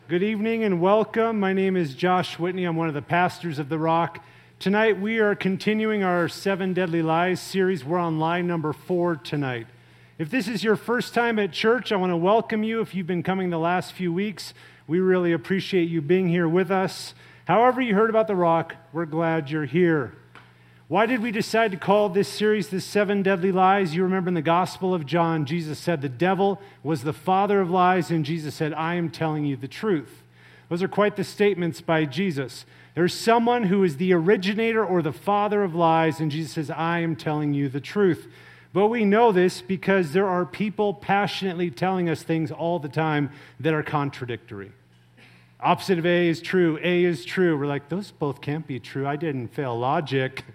Good evening and welcome. My name is Josh Whitney. I'm one of the pastors of The Rock. Tonight we are continuing our 7 Deadly Lies series. We're on lie number 4 tonight. If this is your first time at church, I want to welcome you. If you've been coming the last few weeks, we really appreciate you being here with us. However you heard about The Rock, we're glad you're here. Why did we decide to call this series the 7 Deadly Lies? You remember in the Gospel of John, Jesus said the devil was the father of lies, and Jesus said, I am telling you the truth. Those are quite the statements by Jesus. There's someone who is the originator or the father of lies, and Jesus says, I am telling you the truth. But we know this because there are people passionately telling us things all the time that are contradictory. Opposite of A is true, A is true. We're like, those both can't be true. I didn't fail logic.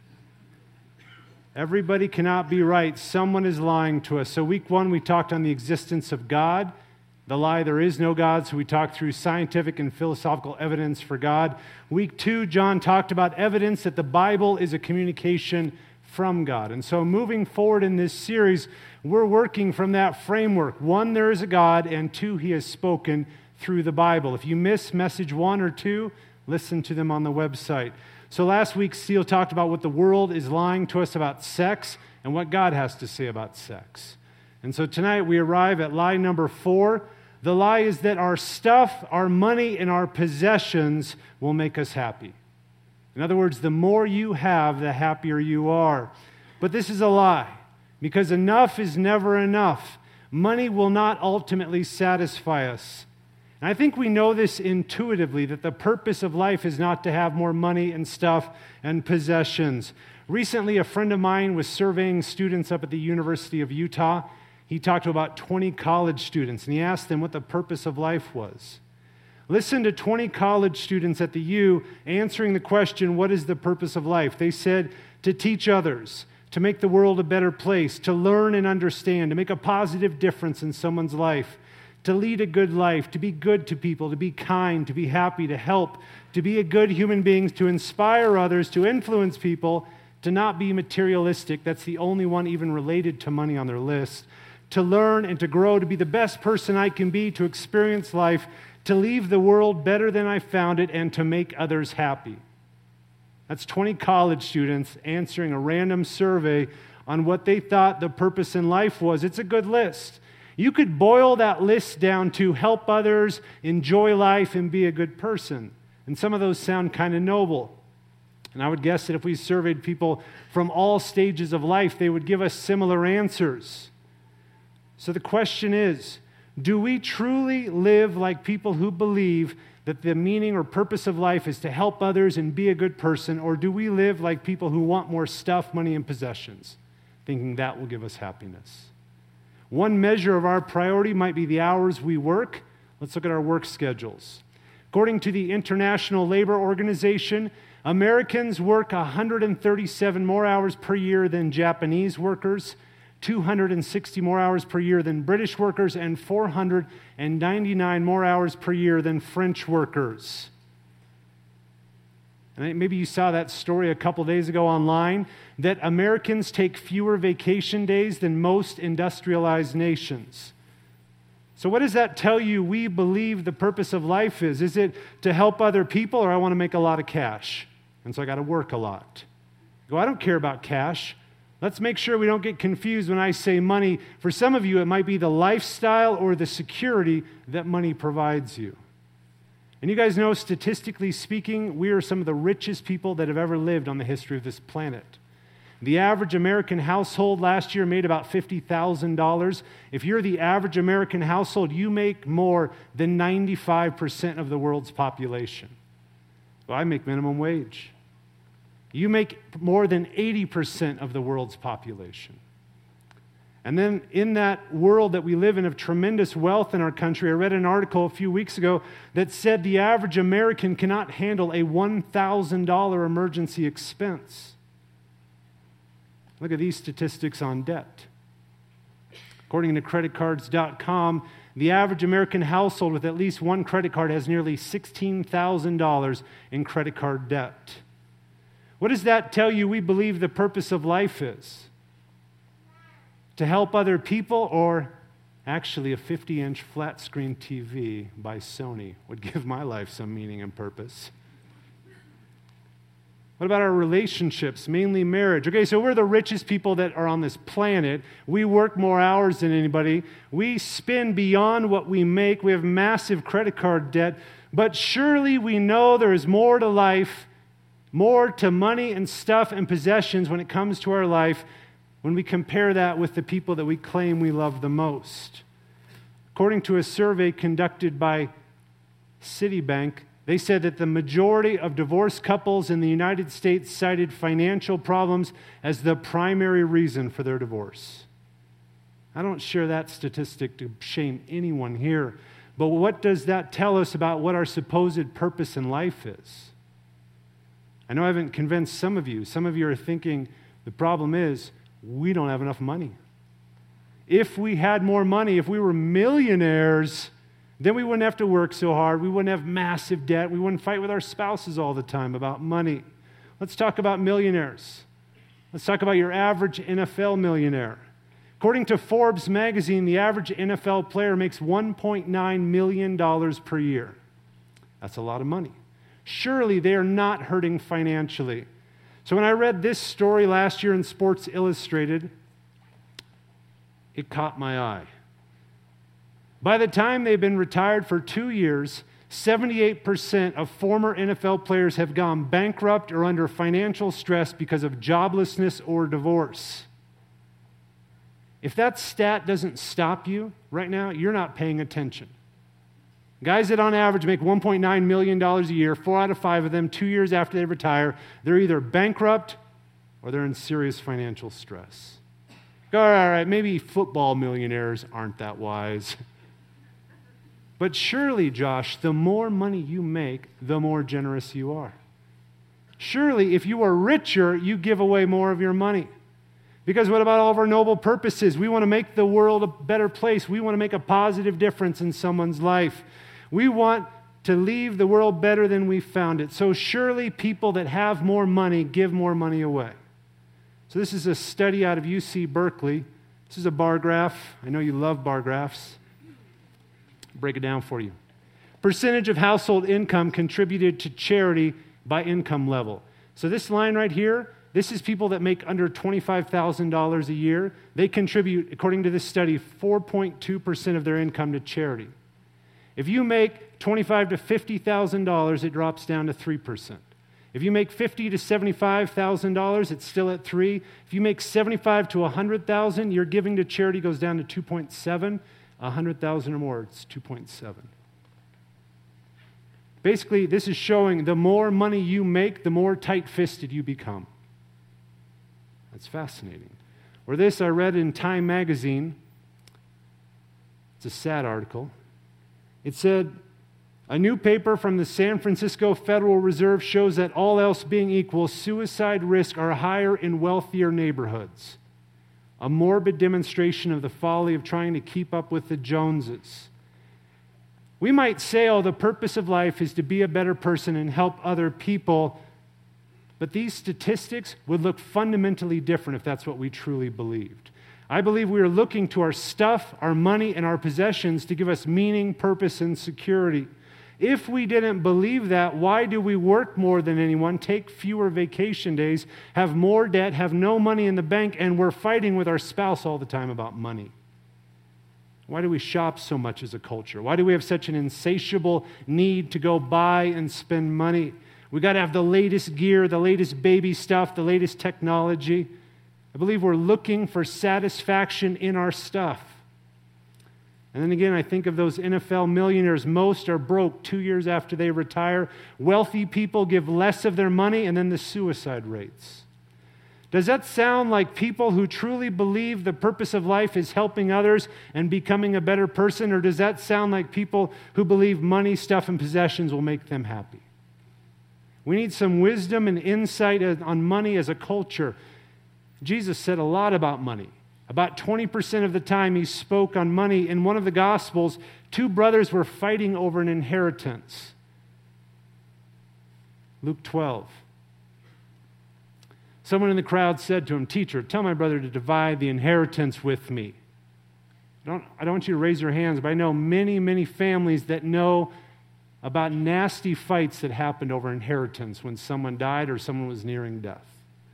Everybody cannot be right. Someone is lying to us. So week 1, we talked on the existence of God, the lie there is no God. So we talked through scientific and philosophical evidence for God. Week 2, John talked about evidence that the Bible is a communication from God. And so moving forward in this series, we're working from that framework. 1, there is a God, and 2, he has spoken through the Bible. If you miss message 1 or 2, listen to them on the website. So last week, Steele talked about what the world is lying to us about sex and what God has to say about sex. And so tonight we arrive at lie number 4. The lie is that our stuff, our money, and our possessions will make us happy. In other words, the more you have, the happier you are. But this is a lie, because enough is never enough. Money will not ultimately satisfy us. And I think we know this intuitively, that the purpose of life is not to have more money and stuff and possessions. Recently, a friend of mine was surveying students up at the University of Utah. He talked to about 20 college students, and he asked them what the purpose of life was. Listen to 20 college students at the U answering the question, what is the purpose of life? They said, to teach others, to make the world a better place, to learn and understand, to make a positive difference in someone's life, to lead a good life, to be good to people, to be kind, to be happy, to help, to be a good human being, to inspire others, to influence people, to not be materialistic. That's the only one even related to money on their list. To learn and to grow, to be the best person I can be, to experience life, to leave the world better than I found it, and to make others happy. That's 20 college students answering a random survey on what they thought the purpose in life was. It's a good list. You could boil that list down to help others, enjoy life, and be a good person. And some of those sound kind of noble. And I would guess that if we surveyed people from all stages of life, they would give us similar answers. So the question is, do we truly live like people who believe that the meaning or purpose of life is to help others and be a good person, or do we live like people who want more stuff, money, and possessions, thinking that will give us happiness? One measure of our priority might be the hours we work. Let's look at our work schedules. According to the International Labor Organization, Americans work 137 more hours per year than Japanese workers, 260 more hours per year than British workers, and 499 more hours per year than French workers. And maybe you saw that story a couple days ago online, that Americans take fewer vacation days than most industrialized nations. So what does that tell you we believe the purpose of life is? Is it to help other people, or I want to make a lot of cash, and so I got to work a lot? I don't care about cash. Let's make sure we don't get confused when I say money. For some of you, it might be the lifestyle or the security that money provides you. And you guys know, statistically speaking, we are some of the richest people that have ever lived on the history of this planet. The average American household last year made about $50,000. If you're the average American household, you make more than 95% of the world's population. Well, I make minimum wage. You make more than 80% of the world's population. And then in that world that we live in of tremendous wealth in our country, I read an article a few weeks ago that said the average American cannot handle a $1,000 emergency expense. Look at these statistics on debt. According to creditcards.com, the average American household with at least one credit card has nearly $16,000 in credit card debt. What does that tell you we believe the purpose of life is? To help other people or Actually, a 50-inch flat-screen TV by Sony would give my life some meaning and purpose. What about our relationships, mainly marriage? Okay, so we're the richest people that are on this planet. We work more hours than anybody. We spend beyond what we make. We have massive credit card debt. But surely we know there is more to life, more to money and stuff and possessions when it comes to our life when we compare that with the people that we claim we love the most. According to a survey conducted by Citibank, they said that the majority of divorced couples in the United States cited financial problems as the primary reason for their divorce. I don't share that statistic to shame anyone here, but what does that tell us about what our supposed purpose in life is? I know I haven't convinced some of you. Some of you are thinking the problem is we don't have enough money. If we had more money, if we were millionaires, then we wouldn't have to work so hard. We wouldn't have massive debt. We wouldn't fight with our spouses all the time about money. Let's talk about millionaires. Let's talk about your average NFL millionaire. According to Forbes magazine, the average NFL player makes $1.9 million per year. That's a lot of money. Surely they are not hurting financially. So when I read this story last year in Sports Illustrated, it caught my eye. By the time they've been retired for 2 years, 78% of former NFL players have gone bankrupt or under financial stress because of joblessness or divorce. If that stat doesn't stop you right now, you're not paying attention. Guys that on average make $1.9 million a year, 4 out of 5 of them, 2 years after they retire, they're either bankrupt or they're in serious financial stress. All right, maybe football millionaires aren't that wise. But surely, Josh, the more money you make, the more generous you are. Surely, if you are richer, you give away more of your money. Because what about all of our noble purposes? We want to make the world a better place. We want to make a positive difference in someone's life. We want to leave the world better than we found it. So surely people that have more money give more money away. So this is a study out of UC Berkeley. This is a bar graph. I know you love bar graphs. Break it down for you. Percentage of household income contributed to charity by income level. So this line right here, this is people that make under $25,000 a year. They contribute, according to this study, 4.2% of their income to charity. If you make $25,000 to $50,000, it drops down to 3%. If you make $50,000 to $75,000, it's still at 3%. If you make $75,000 to $100,000, your giving to charity goes down to 2.7%. 100,000 or more, it's 2.7. Basically, this is showing the more money you make, the more tight-fisted you become. That's fascinating. Or this I read in Time magazine. It's a sad article. It said, a new paper from the San Francisco Federal Reserve shows that all else being equal, suicide risks are higher in wealthier neighborhoods. A morbid demonstration of the folly of trying to keep up with the Joneses. We might say, oh, the purpose of life is to be a better person and help other people, but these statistics would look fundamentally different if that's what we truly believed. I believe we are looking to our stuff, our money, and our possessions to give us meaning, purpose, and security. If we didn't believe that, why do we work more than anyone, take fewer vacation days, have more debt, have no money in the bank, and we're fighting with our spouse all the time about money? Why do we shop so much as a culture? Why do we have such an insatiable need to go buy and spend money? We got to have the latest gear, the latest baby stuff, the latest technology. I believe we're looking for satisfaction in our stuff. And then again, I think of those NFL millionaires. Most are broke 2 years after they retire. Wealthy people give less of their money, and then the suicide rates. Does that sound like people who truly believe the purpose of life is helping others and becoming a better person? Or does that sound like people who believe money, stuff, and possessions will make them happy? We need some wisdom and insight on money as a culture. Jesus said a lot about money. About 20% of the time he spoke on money. In one of the Gospels, 2 brothers were fighting over an inheritance. Luke 12. Someone in the crowd said to him, "Teacher, tell my brother to divide the inheritance with me." I don't want you to raise your hands, but I know many, many families that know about nasty fights that happened over inheritance when someone died or someone was nearing death.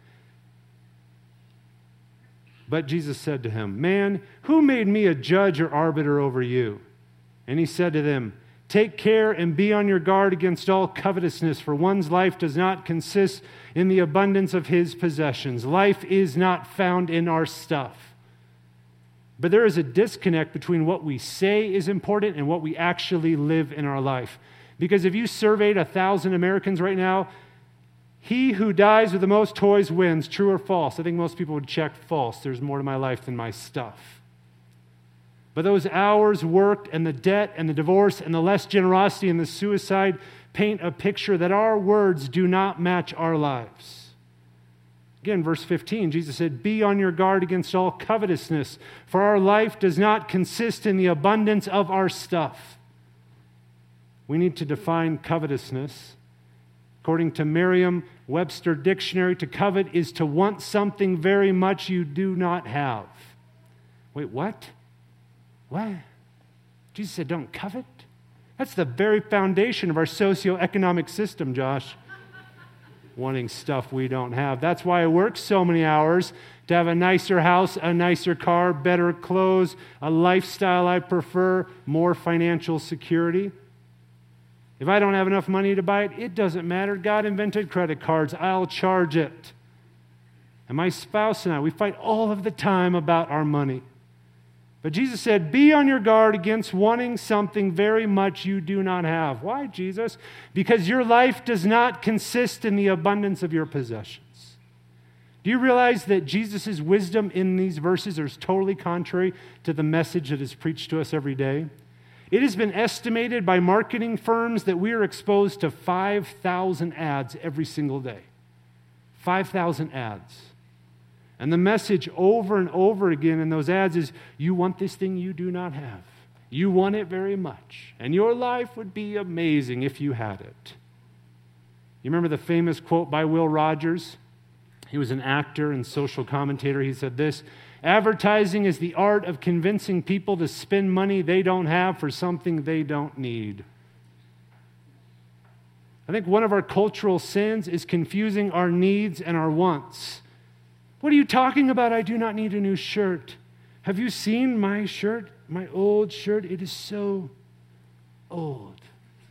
But Jesus said to him, "Man, who made me a judge or arbiter over you?" And he said to them, "Take care and be on your guard against all covetousness, for one's life does not consist in the abundance of his possessions. Life is not found in our stuff." But there is a disconnect between what we say is important and what we actually live in our life. Because if you surveyed 1,000 Americans right now, he who dies with the most toys wins. True or false? I think most people would check false. There's more to my life than my stuff. But those hours worked and the debt and the divorce and the less generosity and the suicide paint a picture that our words do not match our lives. Again, verse 15, Jesus said, "Be on your guard against all covetousness, for our life does not consist in the abundance of our stuff." We need to define covetousness. According to Merriam-Webster Dictionary, to covet is to want something very much you do not have. Wait, what? What? Jesus said, don't covet? That's the very foundation of our socioeconomic system, Josh. Wanting stuff we don't have. That's why I work so many hours, to have a nicer house, a nicer car, better clothes, a lifestyle I prefer, more financial security. If I don't have enough money to buy it, it doesn't matter. God invented credit cards. I'll charge it. And my spouse and I, we fight all of the time about our money. But Jesus said, be on your guard against wanting something very much you do not have. Why, Jesus? Because your life does not consist in the abundance of your possessions. Do you realize that Jesus' wisdom in these verses is totally contrary to the message that is preached to us every day? It has been estimated by marketing firms that we are exposed to 5,000 ads every single day. 5,000 ads. And the message over and over again in those ads is, you want this thing you do not have. You want it very much. And your life would be amazing if you had it. You remember the famous quote by Will Rogers? He was an actor and social commentator. He said this, advertising is the art of convincing people to spend money they don't have for something they don't need. I think one of our cultural sins is confusing our needs and our wants. What are you talking about? I do not need a new shirt. Have you seen my shirt? My old shirt? It is so old.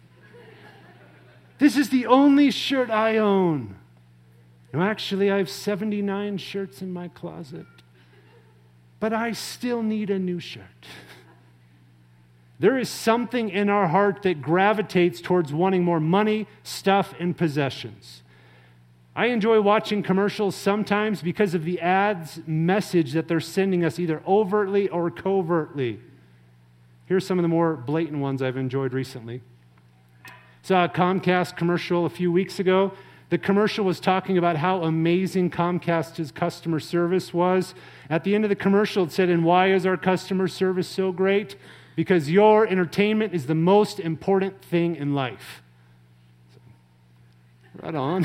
This is the only shirt I own. No, actually, I have 79 shirts in my closet. But I still need a new shirt. There is something in our heart that gravitates towards wanting more money, stuff, and possessions. I enjoy watching commercials sometimes because of the ads message that they're sending us either overtly or covertly. Here's some of the more blatant ones I've enjoyed recently. Saw a Comcast commercial a few weeks ago. The commercial was talking about how amazing Comcast's customer service was. At the end of the commercial, it said, and why is our customer service so great? Because your entertainment is the most important thing in life. Right on.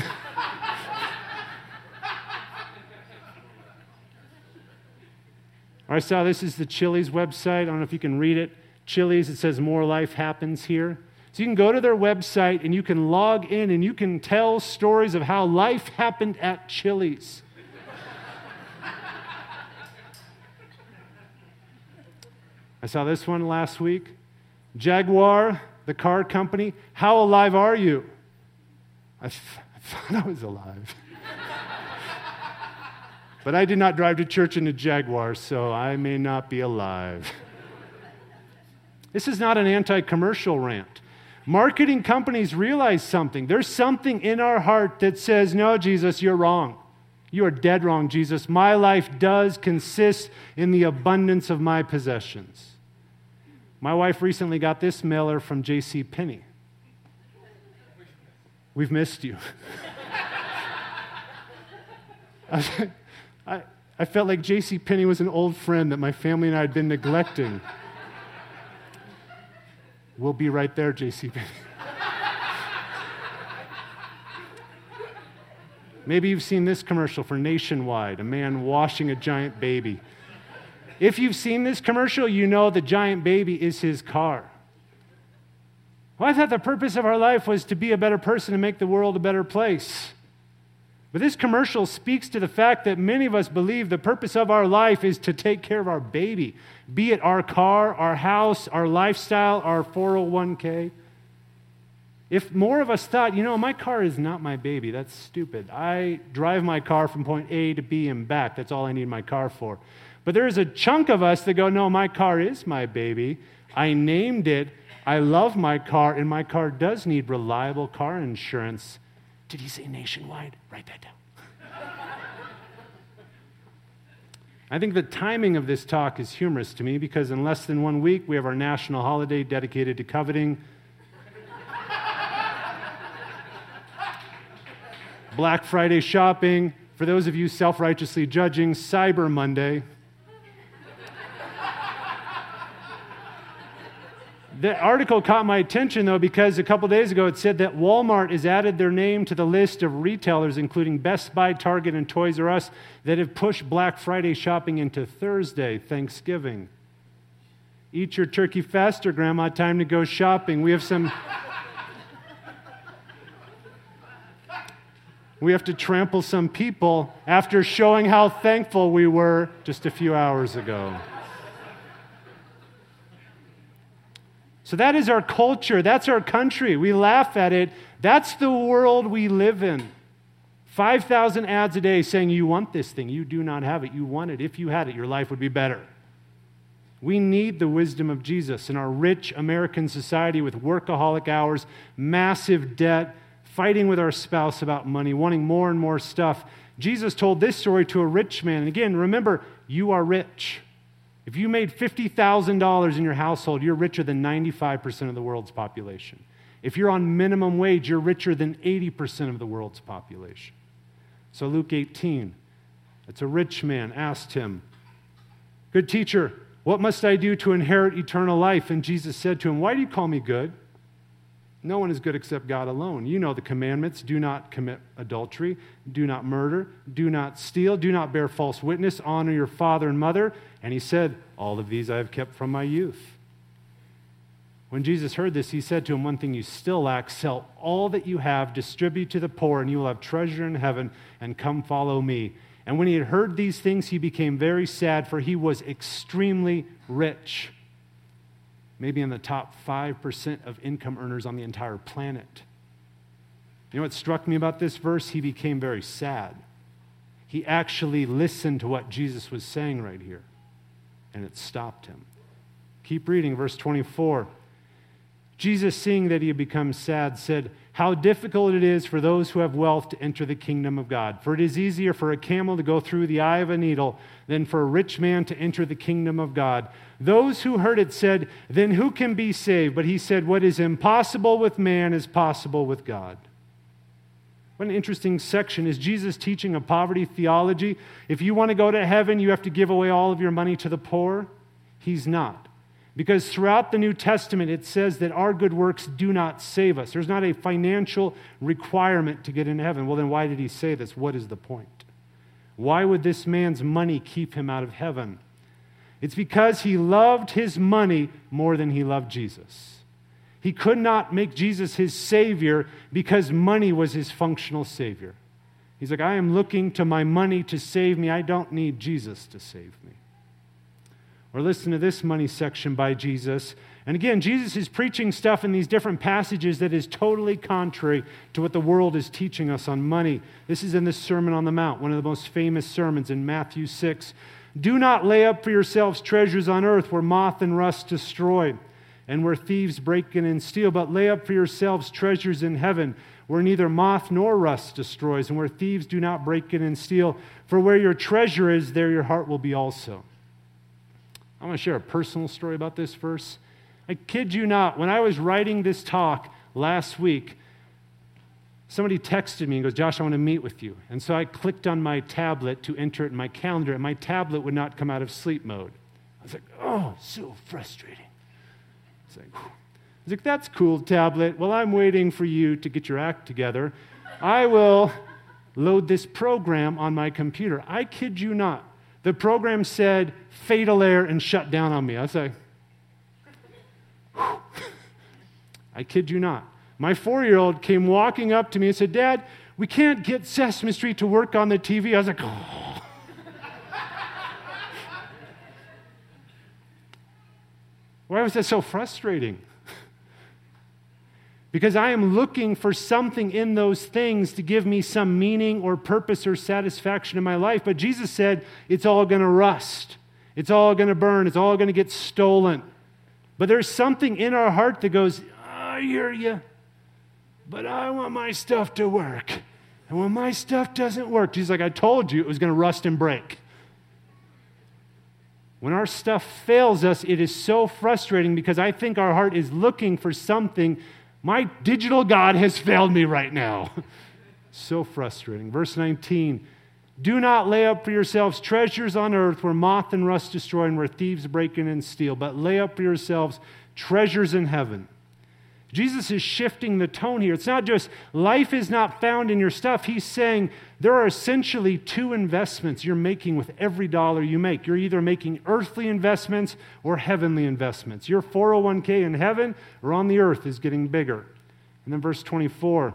I saw this is the Chili's website. I don't know if you can read it. Chili's, it says more life happens here. So you can go to their website and you can log in and you can tell stories of how life happened at Chili's. I saw this one last week. Jaguar, the car company, how alive are you? I thought I was alive. But I did not drive to church in a Jaguar, so I may not be alive. This is not an anti-commercial rant. Marketing companies realize something. There's something in our heart that says, no, Jesus, you're wrong. You are dead wrong, Jesus. My life does consist in the abundance of my possessions. My wife recently got this mailer from J.C. Penney. We've missed you. I felt like J.C. Penney was an old friend that my family and I had been neglecting. We'll be right there, J.C. Penney. Maybe you've seen this commercial for Nationwide, a man washing a giant baby. If you've seen this commercial, you know the giant baby is his car. Well, I thought the purpose of our life was to be a better person and make the world a better place. But this commercial speaks to the fact that many of us believe the purpose of our life is to take care of our baby, be it our car, our house, our lifestyle, our 401k. If more of us thought, my car is not my baby, that's stupid. I drive my car from point A to B and back. That's all I need my car for. But there is a chunk of us that go, no, my car is my baby. I named it. I love my car, and my car does need reliable car insurance. Did he say nationwide? Write that down. I think the timing of this talk is humorous to me because in less than 1 week, we have our national holiday dedicated to coveting. Black Friday shopping. For those of you self-righteously judging, Cyber Monday. The article caught my attention, though, because a couple days ago it said that Walmart has added their name to the list of retailers, including Best Buy, Target, and Toys R Us, that have pushed Black Friday shopping into Thursday, Thanksgiving. Eat your turkey faster, Grandma. Time to go shopping. We have to trample some people after showing how thankful we were just a few hours ago. So that is our culture. That's our country. We laugh at it. That's the world we live in. 5,000 ads a day saying, you want this thing. You do not have it. You want it. If you had it, your life would be better. We need the wisdom of Jesus in our rich American society with workaholic hours, massive debt, fighting with our spouse about money, wanting more and more stuff. Jesus told this story to a rich man. And again, remember, you are rich. If you made $50,000 in your household, you're richer than 95% of the world's population. If you're on minimum wage, you're richer than 80% of the world's population. So Luke 18, it's a rich man asked him, "Good teacher, what must I do to inherit eternal life?" And Jesus said to him, "Why do you call me good? No one is good except God alone. You know the commandments. Do not commit adultery. Do not murder. Do not steal. Do not bear false witness. Honor your father and mother." And he said, "All of these I have kept from my youth." When Jesus heard this, he said to him, "One thing you still lack, sell all that you have, distribute to the poor, and you will have treasure in heaven, and come follow me." And when he had heard these things, he became very sad, for he was extremely rich. Maybe in the top 5% of income earners on the entire planet. You know what struck me about this verse? He became very sad. He actually listened to what Jesus was saying right here, and it stopped him. Keep reading, verse 24. Jesus, seeing that he had become sad, said, "How difficult it is for those who have wealth to enter the kingdom of God. For it is easier for a camel to go through the eye of a needle than for a rich man to enter the kingdom of God." Those who heard it said, "Then who can be saved?" But he said, "What is impossible with man is possible with God." What an interesting section. Is Jesus teaching a poverty theology? If you want to go to heaven, you have to give away all of your money to the poor? He's not. Because throughout the New Testament, it says that our good works do not save us. There's not a financial requirement to get into heaven. Well, then why did he say this? What is the point? Why would this man's money keep him out of heaven? It's because he loved his money more than he loved Jesus. He could not make Jesus his Savior because money was his functional Savior. He's like, I am looking to my money to save me. I don't need Jesus to save me. Or listen to this money section by Jesus. And again, Jesus is preaching stuff in these different passages that is totally contrary to what the world is teaching us on money. This is in the Sermon on the Mount, one of the most famous sermons in Matthew 6. "Do not lay up for yourselves treasures on earth where moth and rust destroy, and where thieves break in and steal, but lay up for yourselves treasures in heaven where neither moth nor rust destroys, and where thieves do not break in and steal. For where your treasure is, there your heart will be also." I want to share a personal story about this verse. I kid you not, when I was writing this talk last week, somebody texted me and goes, "Josh, I want to meet with you." And so I clicked on my tablet to enter it in my calendar, and my tablet would not come out of sleep mode. I was like, oh, so frustrating. I was like, that's cool, tablet. Well, I'm waiting for you to get your act together. I will load this program on my computer. I kid you not. the program said fatal error and shut down on me. I was like, whew. I kid you not. My 4-year-old came walking up to me and said, Dad, we can't get Sesame Street to work on the TV. I was like, oh. Why was that so frustrating? Because I am looking for something in those things to give me some meaning or purpose or satisfaction in my life. But Jesus said it's all going to rust. It's all going to burn. It's all going to get stolen. But there's something in our heart that goes, I hear you, but I want my stuff to work. And when my stuff doesn't work, Jesus is like, I told you it was going to rust and break. When our stuff fails us, it is so frustrating because I think our heart is looking for something. My digital God has failed me right now. So frustrating. Verse 19, do not lay up for yourselves treasures on earth where moth and rust destroy and where thieves break in and steal, but lay up for yourselves treasures in heaven. Jesus is shifting the tone here. It's not just life is not found in your stuff. He's saying there are essentially two investments you're making with every dollar you make. You're either making earthly investments or heavenly investments. Your 401k in heaven or on the earth is getting bigger. And then verse 24,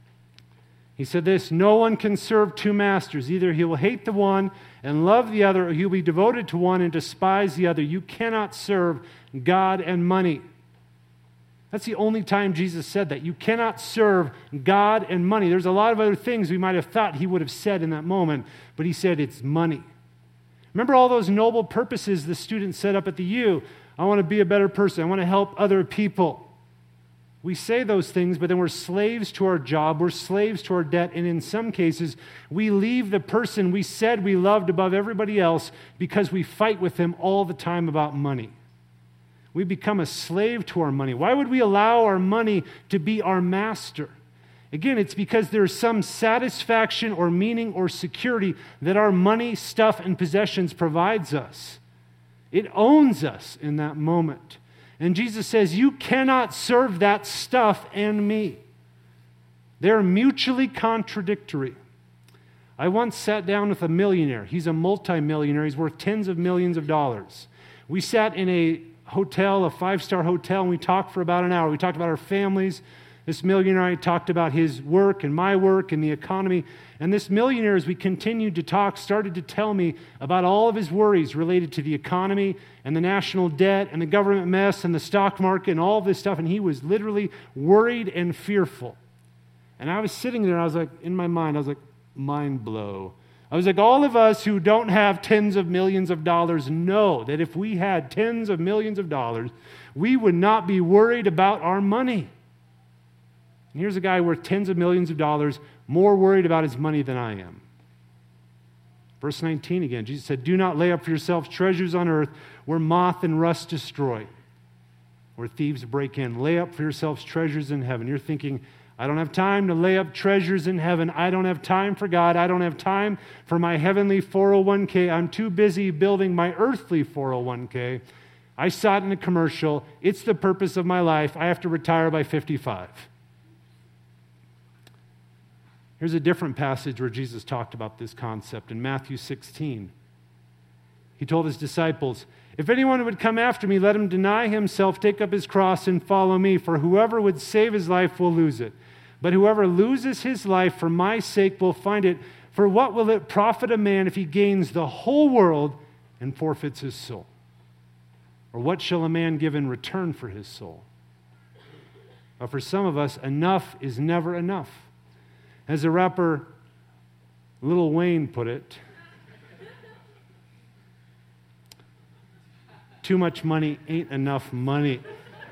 he said this, no one can serve two masters. Either he will hate the one and love the other, or he'll be devoted to one and despise the other. You cannot serve God and money. That's the only time Jesus said that. You cannot serve God and money. There's a lot of other things we might have thought he would have said in that moment, but he said it's money. Remember all those noble purposes the students set up at the U? I want to be a better person. I want to help other people. We say those things, but then we're slaves to our job. We're slaves to our debt. And in some cases, we leave the person we said we loved above everybody else because we fight with them all the time about money. We become a slave to our money. Why would we allow our money to be our master? Again, it's because there's some satisfaction or meaning or security that our money, stuff, and possessions provides us. It owns us in that moment. And Jesus says, you cannot serve that stuff and me. They're mutually contradictory. I once sat down with a millionaire. He's a multimillionaire. He's worth tens of millions of dollars. We sat in a hotel, a 5-star hotel, and we talked for about an hour. We talked about our families. This millionaire talked about his work and my work and the economy. And this millionaire, as we continued to talk, started to tell me about all of his worries related to the economy and the national debt and the government mess and the stock market and all of this stuff. And he was literally worried and fearful. And I was sitting there, I was like, in my mind, I was like, mind blow. I was like, all of us who don't have tens of millions of dollars know that if we had tens of millions of dollars, we would not be worried about our money. And here's a guy worth tens of millions of dollars, more worried about his money than I am. Verse 19 again, Jesus said, do not lay up for yourselves treasures on earth where moth and rust destroy, where thieves break in. Lay up for yourselves treasures in heaven. You're thinking, I don't have time to lay up treasures in heaven. I don't have time for God. I don't have time for my heavenly 401k. I'm too busy building my earthly 401k. I saw it in a commercial. It's the purpose of my life. I have to retire by 55. Here's a different passage where Jesus talked about this concept in Matthew 16. He told his disciples, if anyone would come after me, let him deny himself, take up his cross, and follow me. For whoever would save his life will lose it. But whoever loses his life for my sake will find it. For what will it profit a man if he gains the whole world and forfeits his soul? Or what shall a man give in return for his soul? But for some of us, enough is never enough. As the rapper Lil Wayne put it, too much money ain't enough money.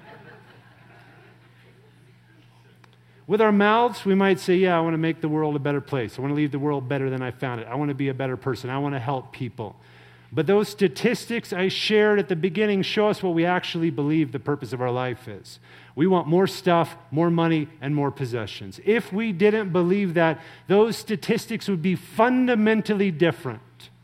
With our mouths, we might say, yeah, I want to make the world a better place. I want to leave the world better than I found it. I want to be a better person. I want to help people. But those statistics I shared at the beginning show us what we actually believe the purpose of our life is. We want more stuff, more money, and more possessions. If we didn't believe that, those statistics would be fundamentally different.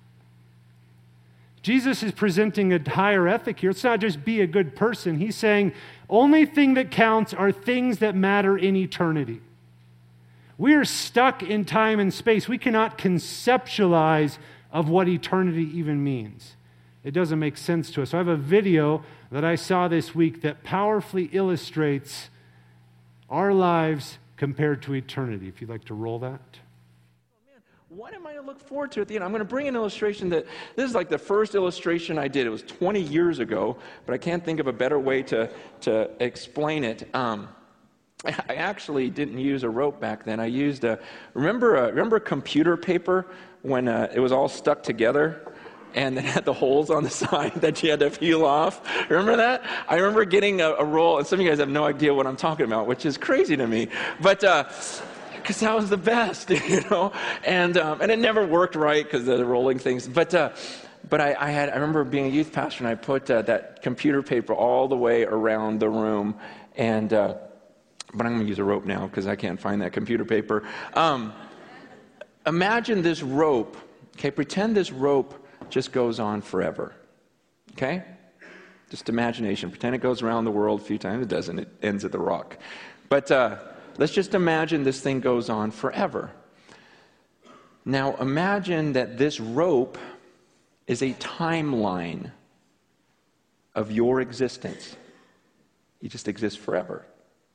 Jesus is presenting a higher ethic here. It's not just be a good person. He's saying only thing that counts are things that matter in eternity. We are stuck in time and space. We cannot conceptualize of what eternity even means. It doesn't make sense to us. So I have a video that I saw this week that powerfully illustrates our lives compared to eternity. If you'd like to roll that. What am I to look forward to at the end? I'm going to bring an illustration that, this is like the first illustration I did. It was 20 years ago, but I can't think of a better way to explain it. I actually didn't use a rope back then. I used remember computer paper when it was all stuck together? And it had the holes on the side that you had to peel off. Remember that? I remember getting a roll, and some of you guys have no idea what I'm talking about, which is crazy to me. But because that was the best, and it never worked right because of the rolling things. But I remember being a youth pastor, and I put that computer paper all the way around the room, and but I'm going to use a rope now because I can't find that computer paper. Imagine this rope. Okay, pretend this rope just goes on forever. Okay? Just imagination. Pretend it goes around the world a few times. It doesn't. It ends at the rock. But let's just imagine this thing goes on forever. Now imagine that this rope is a timeline of your existence. You just exist forever.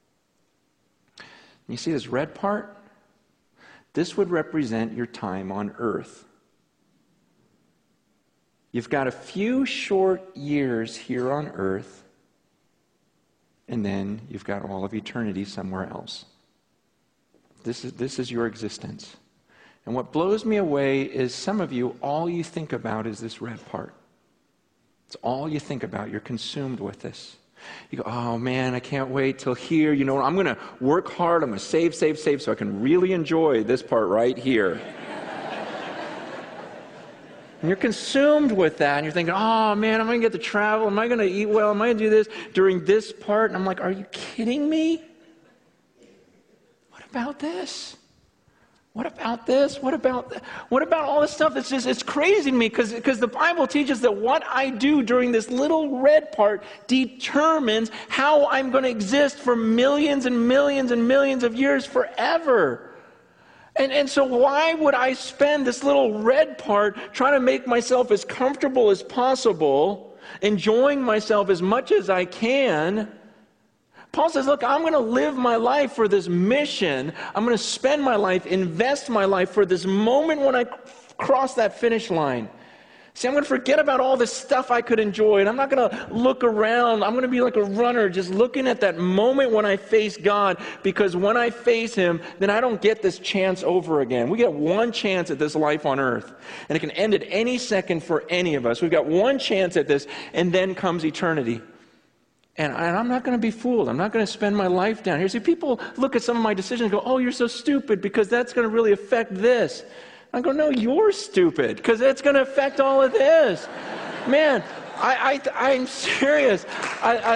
You see this red part? This would represent your time on earth. You've got a few short years here on earth, and then you've got all of eternity somewhere else. This is your existence. And what blows me away is some of you, all you think about is this red part. It's all you think about. You're consumed with this. You go, oh man, I can't wait till here. I'm going to work hard. I'm going to save so I can really enjoy this part right here. And you're consumed with that, and you're thinking, oh man, am I going to get to travel? Am I going to eat well? Am I going to do this during this part? And I'm like, are you kidding me? What about this? What about this? What about all this stuff? It's crazy to me because the Bible teaches that what I do during this little red part determines how I'm going to exist for millions and millions and millions of years forever. And so why would I spend this little red part trying to make myself as comfortable as possible, enjoying myself as much as I can? Paul says, look, I'm going to live my life for this mission. I'm going to spend my life, invest my life for this moment when I cross that finish line. See, I'm going to forget about all this stuff I could enjoy, and I'm not going to look around. I'm going to be like a runner just looking at that moment when I face God, because when I face Him, then I don't get this chance over again. We get one chance at this life on earth, and it can end at any second for any of us. We've got one chance at this, and then comes eternity. And I'm not going to be fooled. I'm not going to spend my life down here. See, people look at some of my decisions and go, oh, you're so stupid because that's going to really affect this. I go, no, you're stupid because it's going to affect all of this. Man, I'm serious. I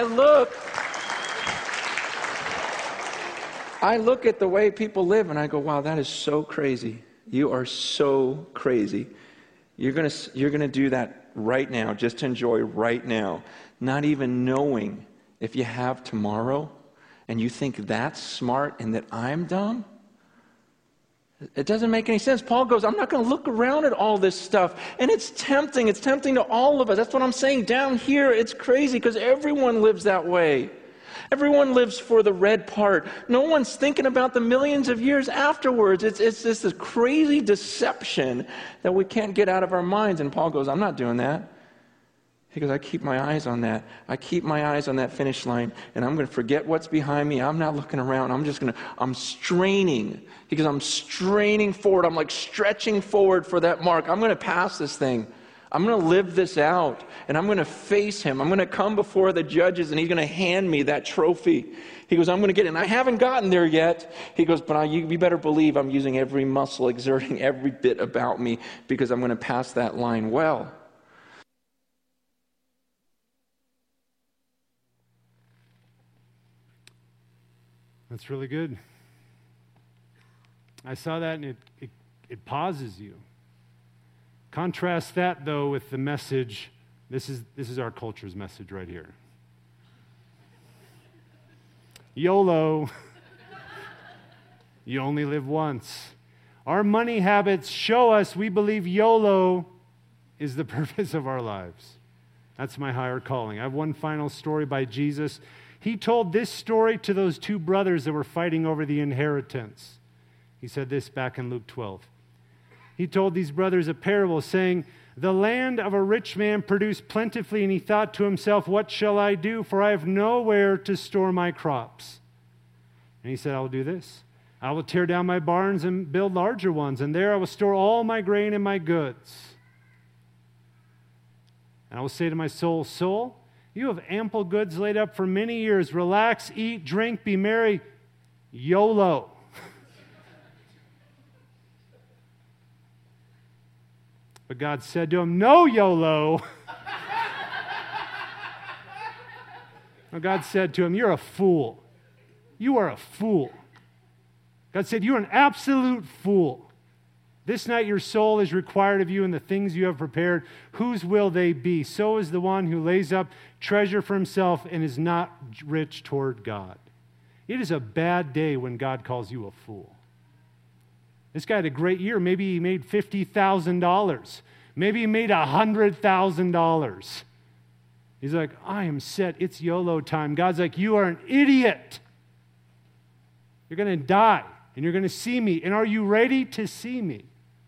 look at the way people live and I go, wow, that is so crazy. You are so crazy. You're going to do that right now, just to enjoy right now, not even knowing if you have tomorrow, and you think that's smart and that I'm dumb? It doesn't make any sense. Paul goes, I'm not going to look around at all this stuff. And it's tempting. It's tempting to all of us. That's what I'm saying. Down here, it's crazy because everyone lives that way. Everyone lives for the red part. No one's thinking about the millions of years afterwards. It's just this crazy deception that we can't get out of our minds. And Paul goes, I'm not doing that. He goes, I keep my eyes on that. I keep my eyes on that finish line, and I'm going to forget what's behind me. I'm not looking around. I'm straining. He goes, I'm straining forward. I'm like stretching forward for that mark. I'm going to pass this thing. I'm going to live this out, and I'm going to face Him. I'm going to come before the judges, and He's going to hand me that trophy. He goes, I'm going to get it. And I haven't gotten there yet. He goes, but you better believe I'm using every muscle, exerting every bit about me, because I'm going to pass that line well. That's really good. I saw that and it pauses you. Contrast that, though, with the message. This is our culture's message right here. YOLO. You only live once. Our money habits show us we believe YOLO is the purpose of our lives. That's my higher calling. I have one final story by Jesus. He told this story to those two brothers that were fighting over the inheritance. He said this back in Luke 12. He told these brothers a parable saying, "The land of a rich man produced plentifully, and he thought to himself, 'What shall I do? For I have nowhere to store my crops.' And he said, 'I will do this. I will tear down my barns and build larger ones, and there I will store all my grain and my goods. And I will say to my soul, soul, you have ample goods laid up for many years. Relax, eat, drink, be merry. YOLO.'" But God said to him, "No YOLO." Well, God said to him, "You're a fool. You are a fool." God said, "You're an absolute fool. This night your soul is required of you, and the things you have prepared, whose will they be? So is the one who lays up treasure for himself and is not rich toward God." It is a bad day when God calls you a fool. This guy had a great year. Maybe he made $50,000. Maybe he made $100,000. He's like, "I am set. It's YOLO time." God's like, "You are an idiot. You're going to die, and you're going to see me. And are you ready to see me?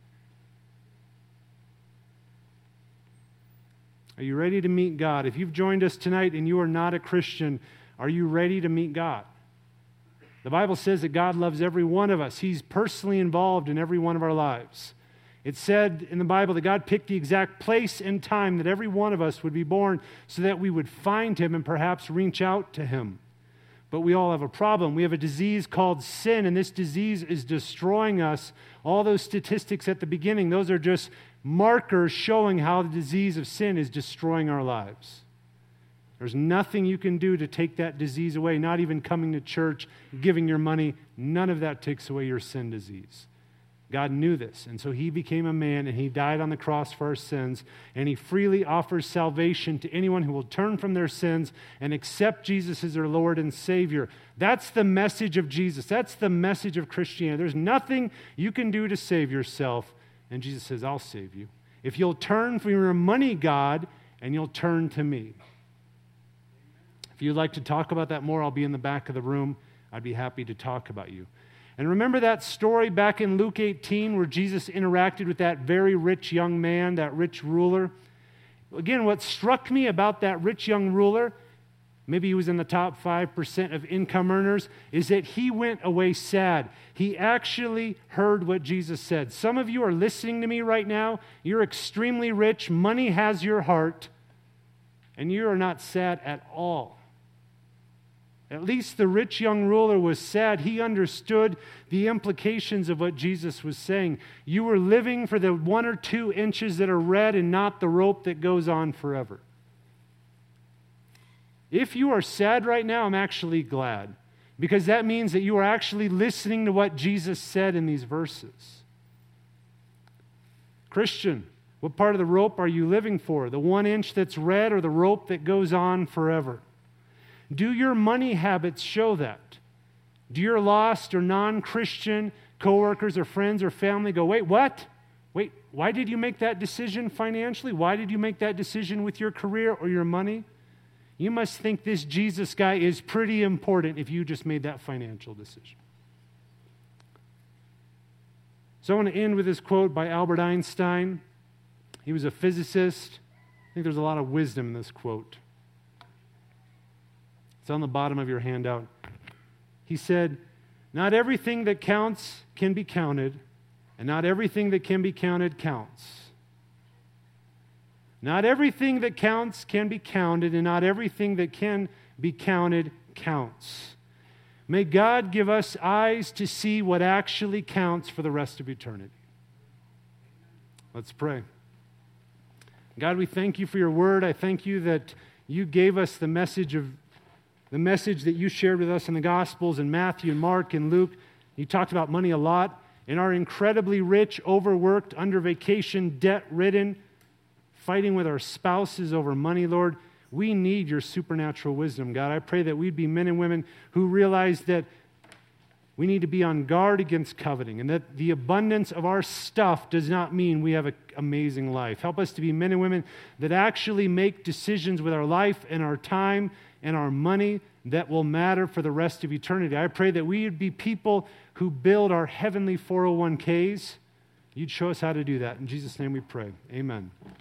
Are you ready to meet God? If you've joined us tonight and you are not a Christian, are you ready to meet God? The Bible says that God loves every one of us. He's personally involved in every one of our lives. It said in the Bible that God picked the exact place and time that every one of us would be born so that we would find him and perhaps reach out to him. But we all have a problem. We have a disease called sin, and this disease is destroying us. All those statistics at the beginning, those are just markers showing how the disease of sin is destroying our lives. There's nothing you can do to take that disease away, not even coming to church, giving your money. None of that takes away your sin disease. God knew this, and so he became a man, and he died on the cross for our sins, and he freely offers salvation to anyone who will turn from their sins and accept Jesus as their Lord and Savior. That's the message of Jesus. That's the message of Christianity. There's nothing you can do to save yourself, and Jesus says, "I'll save you. If you'll turn from your money, God, and you'll turn to me." If you'd like to talk about that more, I'll be in the back of the room. I'd be happy to talk about you. And remember that story back in Luke 18 where Jesus interacted with that very rich young man, that rich ruler? Again, what struck me about that rich young ruler, maybe he was in the top 5% of income earners, is that he went away sad. He actually heard what Jesus said. Some of you are listening to me right now. You're extremely rich. Money has your heart. And you are not sad at all. At least the rich young ruler was sad. He understood the implications of what Jesus was saying. You were living for the 1 or 2 inches that are red and not the rope that goes on forever. If you are sad right now, I'm actually glad, because that means that you are actually listening to what Jesus said in these verses. Christian, what part of the rope are you living for? The 1 inch that's red or the rope that goes on forever? Do your money habits show that? Do your lost or non-Christian coworkers or friends or family go, "Wait, what? Wait, why did you make that decision financially? Why did you make that decision with your career or your money? You must think this Jesus guy is pretty important if you just made that financial decision." So I want to end with this quote by Albert Einstein. He was a physicist. I think there's a lot of wisdom in this quote. It's on the bottom of your handout. He said, "Not everything that counts can be counted, and not everything that can be counted counts. Not everything that counts can be counted, and not everything that can be counted counts." May God give us eyes to see what actually counts for the rest of eternity. Let's pray. God, we thank you for your word. I thank you that you gave us the message that you shared with us in the Gospels in Matthew and Mark and Luke. You talked about money a lot, and our incredibly rich, overworked, under vacation, debt-ridden, fighting with our spouses over money, Lord. We need your supernatural wisdom, God. I pray that we'd be men and women who realize that We need to be on guard against coveting, and that the abundance of our stuff does not mean we have an amazing life. Help us to be men and women that actually make decisions with our life and our time and our money that will matter for the rest of eternity. I pray that we would be people who build our heavenly 401ks. You'd show us how to do that. In Jesus' name we pray. Amen.